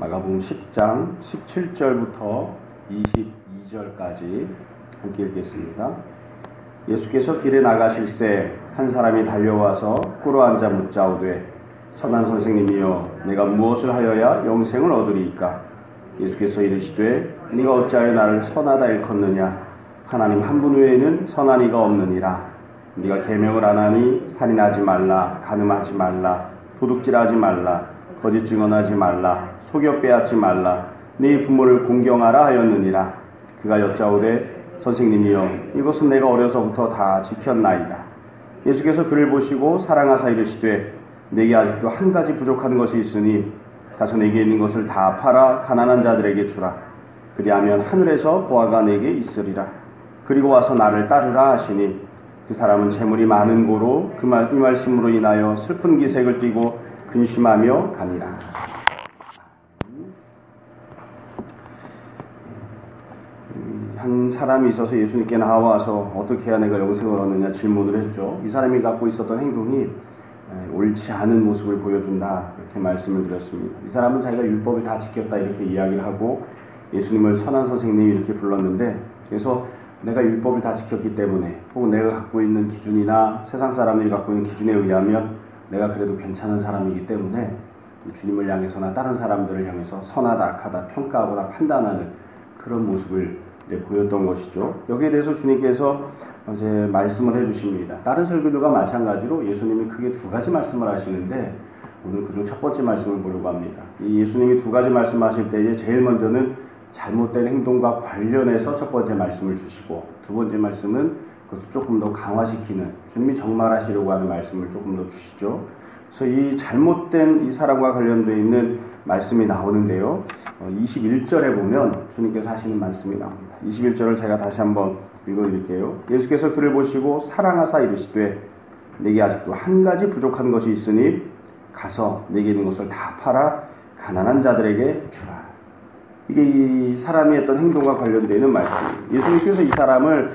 마가복음 10장 17절부터 22절까지 함께 읽겠습니다. 예수께서 길에 나가실새 한 사람이 달려와서 꿇어앉아 묻자오되 선한 선생님이여 내가 무엇을 하여야 영생을 얻으리이까? 예수께서 이르시되 네가 어찌하여 나를 선하다 일컫느냐? 하나님 한 분 외에는 선한 이가 없느니라. 네가 계명을 안 하니 살인하지 말라, 간음하지 말라, 도둑질하지 말라, 거짓 증언하지 말라, 속여 빼앗지 말라, 네 부모를 공경하라 하였느니라. 그가 여짜오되 선생님이여 이것은 내가 어려서부터 다 지켰나이다. 예수께서 그를 보시고 사랑하사 이르시되 내게 아직도 한 가지 부족한 것이 있으니 가서 내게 있는 것을 다 팔아 가난한 자들에게 주라. 그리하면 하늘에서 보화가 내게 있으리라. 그리고 와서 나를 따르라 하시니 그 사람은 재물이 많은 고로 이 말씀으로 인하여 슬픈 기색을 띠고 근심하며 가니라. 한 사람이 있어서 예수님께 나와서 어떻게 해야 내가 영생을 얻느냐 질문을 했죠. 이 사람이 갖고 있었던 행동이 옳지 않은 모습을 보여준다 이렇게 말씀을 드렸습니다. 이 사람은 자기가 율법을 다 지켰다 이렇게 이야기를 하고 예수님을 선한 선생님 이렇게 불렀는데, 그래서 내가 율법을 다 지켰기 때문에 혹은 내가 갖고 있는 기준이나 세상 사람들이 갖고 있는 기준에 의하면 내가 그래도 괜찮은 사람이기 때문에 주님을 향해서나 다른 사람들을 향해서 선하다 악하다 평가하거나 판단하는 그런 모습을 보였던 것이죠. 여기에 대해서 주님께서 이제 말씀을 해주십니다. 다른 설교들과 마찬가지로 예수님이 크게 두 가지 말씀을 하시는데 오늘 그중 첫 번째 말씀을 보려고 합니다. 이 예수님이 두 가지 말씀하실 때에 제일 먼저는 잘못된 행동과 관련해서 첫 번째 말씀을 주시고, 두 번째 말씀은 그것을 조금 더 강화시키는 주님이 정말하시려고 하는 말씀을 조금 더 주시죠. 그래서 이 잘못된 이 사람과 관련되어 있는 말씀이 나오는데요. 21절에 보면 주님께서 하시는 말씀이 나옵니다. 21절을 제가 다시 한번 읽어드릴게요. 예수께서 그를 보시고 사랑하사 이르시되 내게 아직도 한 가지 부족한 것이 있으니 가서 내게 있는 것을 다 팔아 가난한 자들에게 주라. 이게 이 사람이 했던 행동과 관련되는 말씀이에요. 예수님께서 이 사람을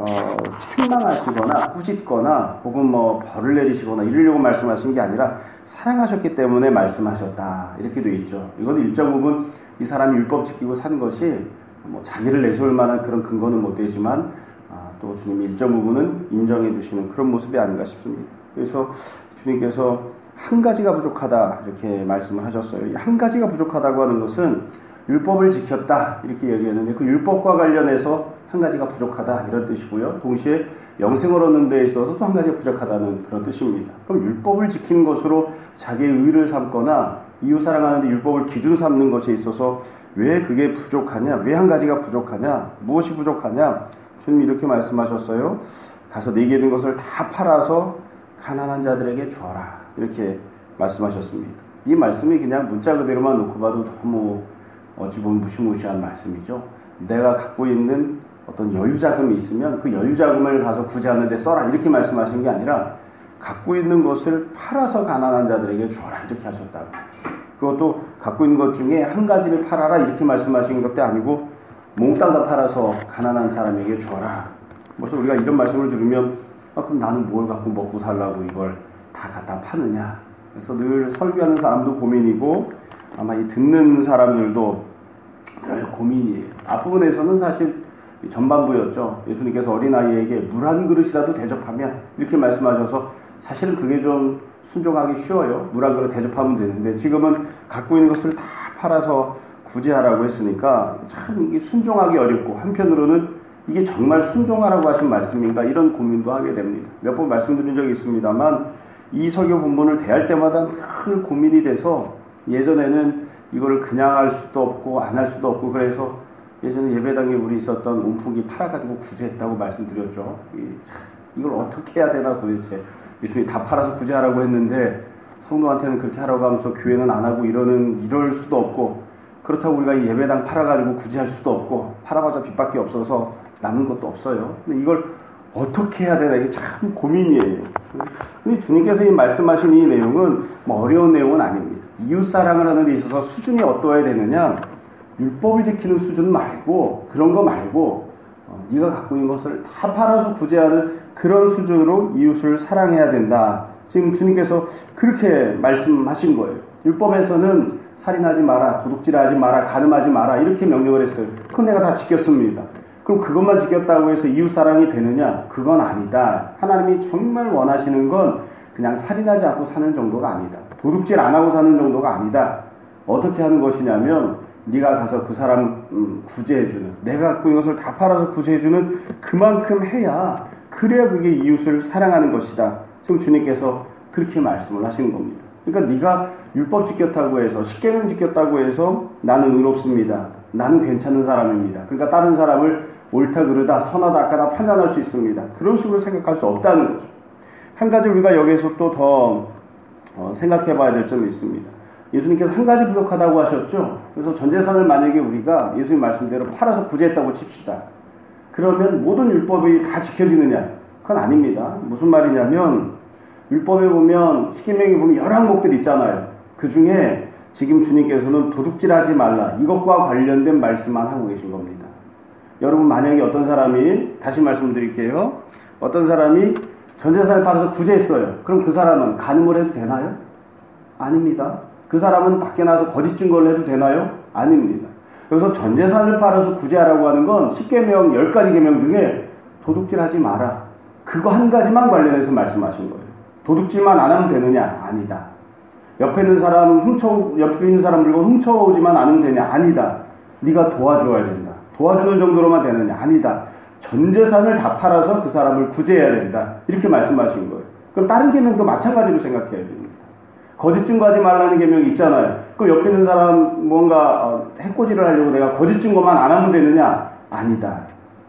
책망하시거나 꾸짖거나 혹은 벌을 내리시거나 이러려고 말씀하신 게 아니라 사랑하셨기 때문에 말씀하셨다 이렇게 돼 있죠. 이건 일정 부분 이 사람이 율법 지키고 산 것이 자기를 내세울 만한 그런 근거는 못 되지만 또 주님이 일정 부분은 인정해 주시는 그런 모습이 아닌가 싶습니다. 그래서 주님께서 한 가지가 부족하다 이렇게 말씀을 하셨어요. 이 한 가지가 부족하다고 하는 것은 율법을 지켰다 이렇게 얘기했는데 그 율법과 관련해서 한 가지가 부족하다 이런 뜻이고요. 동시에 영생을 얻는 데 있어서 또 한 가지가 부족하다는 그런 뜻입니다. 그럼 율법을 지키는 것으로 자기의 의를 삼거나 이웃 사랑하는데 율법을 기준 삼는 것에 있어서 왜 그게 부족하냐, 왜 한 가지가 부족하냐, 무엇이 부족하냐, 주님이 이렇게 말씀하셨어요. 가서 내게 있는 것을 다 팔아서 가난한 자들에게 줘라 이렇게 말씀하셨습니다. 이 말씀이 그냥 문자 그대로만 놓고 봐도 너무 어찌 보면 무시무시한 말씀이죠. 내가 갖고 있는 어떤 여유자금이 있으면 그 여유자금을 가서 구제하는 데 써라 이렇게 말씀하신 게 아니라 갖고 있는 것을 팔아서 가난한 자들에게 줘라 이렇게 하셨다고. 그것도 갖고 있는 것 중에 한 가지를 팔아라 이렇게 말씀하신 것도 아니고 몽땅 다 팔아서 가난한 사람에게 줘라. 그래서 우리가 이런 말씀을 들으면 그럼 나는 뭘 갖고 먹고 살라고 이걸 다 갖다 파느냐. 그래서 늘 설교하는 사람도 고민이고 아마 이 듣는 사람들도 늘 고민이에요. 앞부분에서는 사실 전반부였죠. 예수님께서 어린아이에게 물 한 그릇이라도 대접하면 이렇게 말씀하셔서 사실은 그게 좀 순종하기 쉬워요. 물 한 그릇 대접하면 되는데 지금은 갖고 있는 것을 다 팔아서 구제하라고 했으니까 참 이게 순종하기 어렵고 한편으로는 이게 정말 순종하라고 하신 말씀인가 이런 고민도 하게 됩니다. 몇 번 말씀드린 적이 있습니다만 이 설교 본문을 대할 때마다 늘 고민이 돼서 예전에는 이거를 그냥 할 수도 없고 안 할 수도 없고 그래서 예전에 예배당에 우리 있었던 온풍기 팔아가지고 구제했다고 말씀드렸죠. 이걸 어떻게 해야 되나 도대체. 예수님이 다 팔아서 구제하라고 했는데 성도한테는 그렇게 하라고 하면서 교회는 안 하고 이럴 수도 없고 그렇다고 우리가 이 예배당 팔아가지고 구제할 수도 없고 팔아봐서 빚밖에 없어서 남는 것도 없어요. 근데 이걸 어떻게 해야 되나 이게 참 고민이에요. 근데 주님께서 이 말씀하신 이 내용은 어려운 내용은 아닙니다. 이웃사랑을 하는 데 있어서 수준이 어떠해야 되느냐, 율법을 지키는 수준 말고 그런 거 말고 네가 갖고 있는 것을 다 팔아서 구제하는 그런 수준으로 이웃을 사랑해야 된다. 지금 주님께서 그렇게 말씀하신 거예요. 율법에서는 살인하지 마라, 도둑질하지 마라, 간음하지 마라 이렇게 명령을 했어요. 그건 내가 다 지켰습니다. 그럼 그것만 지켰다고 해서 이웃사랑이 되느냐? 그건 아니다. 하나님이 정말 원하시는 건 그냥 살인하지 않고 사는 정도가 아니다. 도둑질 안 하고 사는 정도가 아니다. 어떻게 하는 것이냐면 네가 가서 그 사람 구제해주는, 내가 갖고 있는 것을 다 팔아서 구제해주는 그만큼 해야, 그래야 그게 이웃을 사랑하는 것이다. 지금 주님께서 그렇게 말씀을 하시는 겁니다. 그러니까 네가 율법 지켰다고 해서, 십계명 지켰다고 해서 나는 의롭습니다, 나는 괜찮은 사람입니다, 그러니까 다른 사람을 옳다 그르다 선하다 악하다 판단할 수 있습니다, 그런 식으로 생각할 수 없다는 거죠. 한 가지 우리가 여기서 또 더 생각해 봐야 될 점이 있습니다. 예수님께서 한 가지 부족하다고 하셨죠. 그래서 전 재산을 만약에 우리가 예수님 말씀대로 팔아서 구제했다고 칩시다. 그러면 모든 율법이 다 지켜지느냐? 그건 아닙니다. 무슨 말이냐면 율법에 보면, 십계명에 보면 여러 항목들이 있잖아요. 그 중에 지금 주님께서는 도둑질하지 말라, 이것과 관련된 말씀만 하고 계신 겁니다. 여러분, 만약에 어떤 사람이, 다시 말씀드릴게요, 어떤 사람이 전 재산을 팔아서 구제했어요. 그럼 그 사람은 간음을 해도 되나요? 아닙니다. 그 사람은 밖에 나서 거짓 증거를 해도 되나요? 아닙니다. 그래서 전 재산을 팔아서 구제하라고 하는 건 십계명 10가지 계명 중에 도둑질하지 마라, 그거 한 가지만 관련해서 말씀하신 거예요. 도둑질만 안 하면 되느냐? 아니다. 옆에 있는 사람들과 훔쳐오지만 않으면 되냐? 아니다. 네가 도와줘야 된다. 도와주는 정도로만 되느냐? 아니다. 전 재산을 다 팔아서 그 사람을 구제해야 된다. 이렇게 말씀하신 거예요. 그럼 다른 계명도 마찬가지로 생각해야 됩니다. 거짓 증거하지 말라는 계명이 있잖아요. 그 옆에 있는 사람 뭔가 해코지를 하려고 내가 거짓 증거만 안 하면 되느냐? 아니다.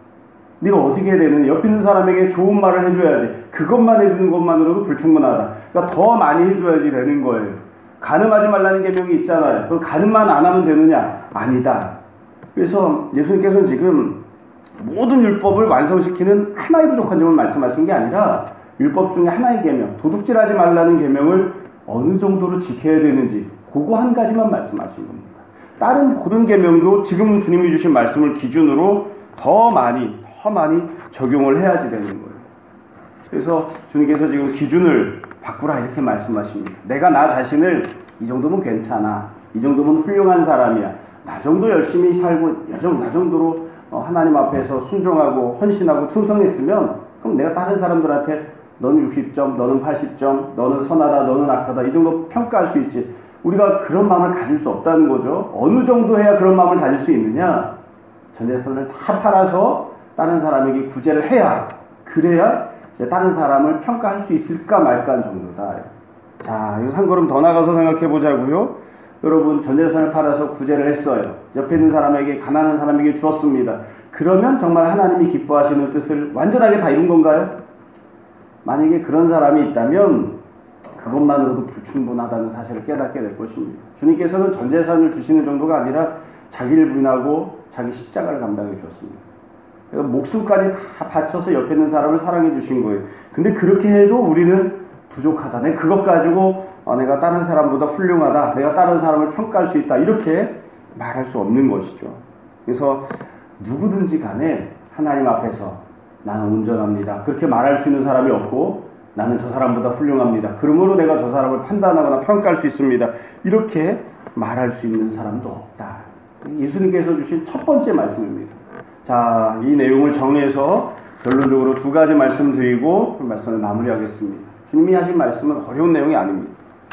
네가 어떻게 해야 되느냐? 옆에 있는 사람에게 좋은 말을 해줘야지. 그것만 해주는 것만으로도 불충분하다. 그러니까 더 많이 해줘야지 되는 거예요. 간음하지 말라는 계명이 있잖아요. 그럼 간음만 안 하면 되느냐? 아니다. 그래서 예수님께서는 지금 모든 율법을 완성시키는 하나의 부족한 점을 말씀하신 게 아니라 율법 중에 하나의 계명, 도둑질하지 말라는 계명을 어느 정도로 지켜야 되는지 그거 한 가지만 말씀하신 겁니다. 다른 모든 계명도 지금 주님이 주신 말씀을 기준으로 더 많이 적용을 해야지 되는 거예요. 그래서 주님께서 지금 기준을 바꾸라 이렇게 말씀하십니다. 내가 나 자신을 이 정도면 괜찮아, 이 정도면 훌륭한 사람이야, 나 정도 열심히 살고 나 정도로 하나님 앞에서 순종하고 헌신하고 충성했으면, 그럼 내가 다른 사람들한테 너는 60점, 너는 80점, 너는 선하다, 너는 악하다, 이 정도 평가할 수 있지. 우리가 그런 마음을 가질 수 없다는 거죠. 어느 정도 해야 그런 마음을 가질 수 있느냐? 전 재산을 다 팔아서 다른 사람에게 구제를 해야, 그래야 이제 다른 사람을 평가할 수 있을까 말까 정도다. 자, 여기서 한 걸음 더 나가서 생각해 보자고요. 여러분, 전 재산을 팔아서 구제를 했어요. 옆에 있는 사람에게, 가난한 사람에게 주었습니다. 그러면 정말 하나님이 기뻐하시는 뜻을 완전하게 다 이룬 건가요? 만약에 그런 사람이 있다면 그것만으로도 불충분하다는 사실을 깨닫게 될 것입니다. 주님께서는 전 재산을 주시는 정도가 아니라 자기를 부인하고 자기 십자가를 감당해 주었습니다. 그러니까 목숨까지 다 바쳐서 옆에 있는 사람을 사랑해 주신 거예요. 근데 그렇게 해도 우리는 부족하다, 내가 그것 가지고 내가 다른 사람보다 훌륭하다, 내가 다른 사람을 평가할 수 있다, 이렇게 말할 수 없는 것이죠. 그래서 누구든지 간에 하나님 앞에서 나는 온전합니다, 그렇게 말할 수 있는 사람이 없고, 나는 저 사람보다 훌륭합니다, 그러므로 내가 저 사람을 판단하거나 평가할 수 있습니다, 이렇게 말할 수 있는 사람도 없다. 예수님께서 주신 첫 번째 말씀입니다. 자, 이 내용을 정리해서 결론적으로 두 가지 말씀드리고 말씀을 마무리하겠습니다. 주님이 하신 말씀은 어려운 내용이 아닙니다.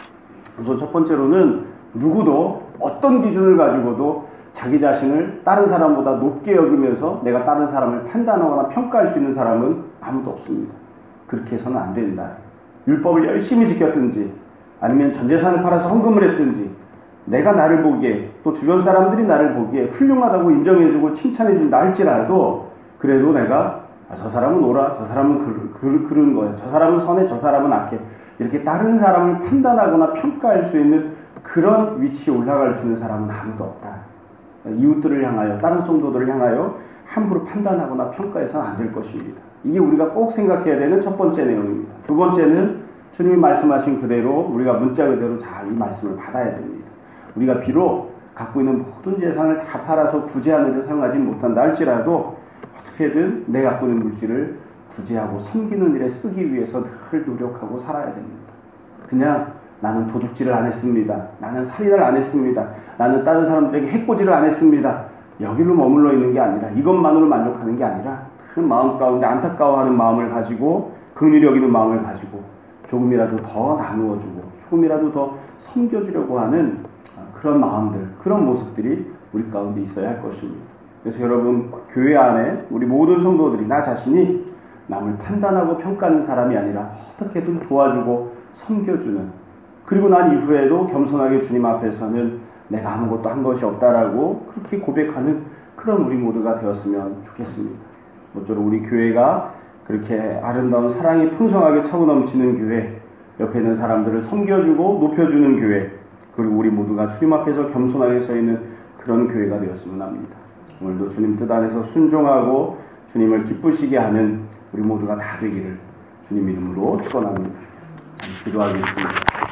우선 첫 번째로는 누구도 어떤 기준을 가지고도 자기 자신을 다른 사람보다 높게 여기면서 내가 다른 사람을 판단하거나 평가할 수 있는 사람은 아무도 없습니다. 그렇게 해서는 안 된다. 율법을 열심히 지켰든지 아니면 전 재산을 팔아서 헌금을 했든지 내가 나를 보기에, 또 주변 사람들이 나를 보기에 훌륭하다고 인정해주고 칭찬해준다 할지라도, 그래도 내가 저 사람은 옳아, 저 사람은 그런 거야, 저 사람은 선해, 저 사람은 악해, 이렇게 다른 사람을 판단하거나 평가할 수 있는 그런 위치에 올라갈 수 있는 사람은 아무도 없다. 이웃들을 향하여, 다른 성도들을 향하여 함부로 판단하거나 평가해서는 안 될 것입니다. 이게 우리가 꼭 생각해야 되는 첫 번째 내용입니다. 두 번째는 주님이 말씀하신 그대로 우리가 문자 그대로 잘 이 말씀을 받아야 됩니다. 우리가 비록 갖고 있는 모든 재산을 다 팔아서 구제하는 데 사용하지 못한다 할지라도 어떻게든 내 갖고 있는 물질을 구제하고 섬기는 일에 쓰기 위해서 늘 노력하고 살아야 됩니다. 그냥 나는 도둑질을 안 했습니다. 나는 살인을 안 했습니다. 나는 다른 사람들에게 해코지를 안 했습니다. 여기로 머물러 있는 게 아니라, 이것만으로 만족하는 게 아니라 그 마음 가운데 안타까워하는 마음을 가지고, 긍휼히 여기는 마음을 가지고 조금이라도 더 나누어주고 조금이라도 더 섬겨주려고 하는 그런 마음들, 그런 모습들이 우리 가운데 있어야 할 것입니다. 그래서 여러분, 교회 안에 우리 모든 성도들이 나 자신이 남을 판단하고 평가하는 사람이 아니라 어떻게든 도와주고 섬겨주는, 그리고 난 이후에도 겸손하게 주님 앞에서는 내가 아무것도 한 것이 없다라고 그렇게 고백하는 그런 우리 모두가 되었으면 좋겠습니다. 모쪼록 우리 교회가 그렇게 아름다운 사랑이 풍성하게 차고 넘치는 교회, 옆에 있는 사람들을 섬겨주고 높여주는 교회, 그리고 우리 모두가 주님 앞에서 겸손하게 서 있는 그런 교회가 되었으면 합니다. 오늘도 주님 뜻 안에서 순종하고 주님을 기쁘시게 하는 우리 모두가 다 되기를 주님 이름으로 축원합니다. 기도하겠습니다.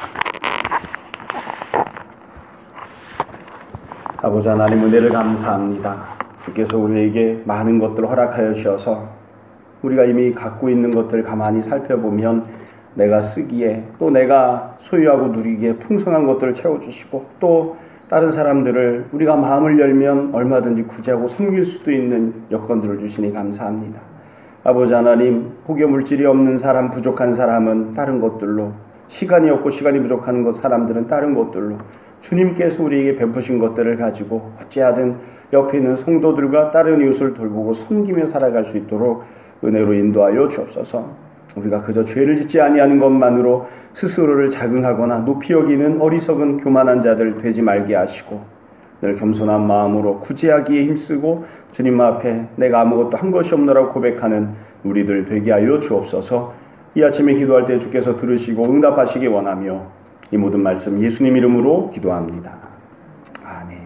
아버지 하나님, 은혜를 감사합니다. 주께서 우리에게 많은 것들을 허락하여 주셔서 우리가 이미 갖고 있는 것들을 가만히 살펴보면 내가 쓰기에, 또 내가 소유하고 누리기에 풍성한 것들을 채워주시고, 또 다른 사람들을 우리가 마음을 열면 얼마든지 구제하고 섬길 수도 있는 여건들을 주시니 감사합니다. 아버지 하나님, 혹여 물질이 없는 사람, 부족한 사람은 다른 것들로, 시간이 없고 시간이 부족한 사람들은 다른 것들로 주님께서 우리에게 베푸신 것들을 가지고 어찌하든 옆에 있는 성도들과 다른 이웃을 돌보고 섬기며 살아갈 수 있도록 은혜로 인도하여 주옵소서. 우리가 그저 죄를 짓지 아니하는 것만으로 스스로를 자긍하거나 높이 여기는 어리석은 교만한 자들 되지 말게 하시고, 늘 겸손한 마음으로 구제하기에 힘쓰고 주님 앞에 내가 아무것도 한 것이 없노라고 고백하는 우리들 되게 하여 주옵소서. 이 아침에 기도할 때 주께서 들으시고 응답하시기 원하며 이 모든 말씀 예수님 이름으로 기도합니다. 아멘.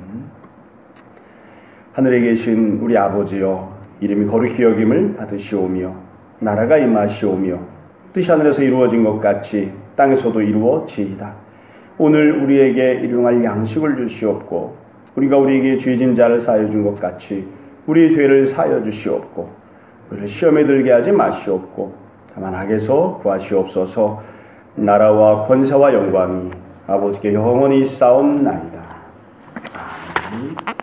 하늘에 계신 우리 아버지여, 이름이 거룩히 여김을 받으시오며 나라가 임하시오며 뜻이 하늘에서 이루어진 것 같이 땅에서도 이루어지이다. 오늘 우리에게 일용할 양식을 주시옵고, 우리가 우리에게 죄진 자를 사하여 준 것 같이 우리의 죄를 사하여 주시옵고, 우리를 시험에 들게 하지 마시옵고 다만 악에서 구하시옵소서. 나라와 권세와 영광이 아버지께 영원히 있사옵나이다. 아멘.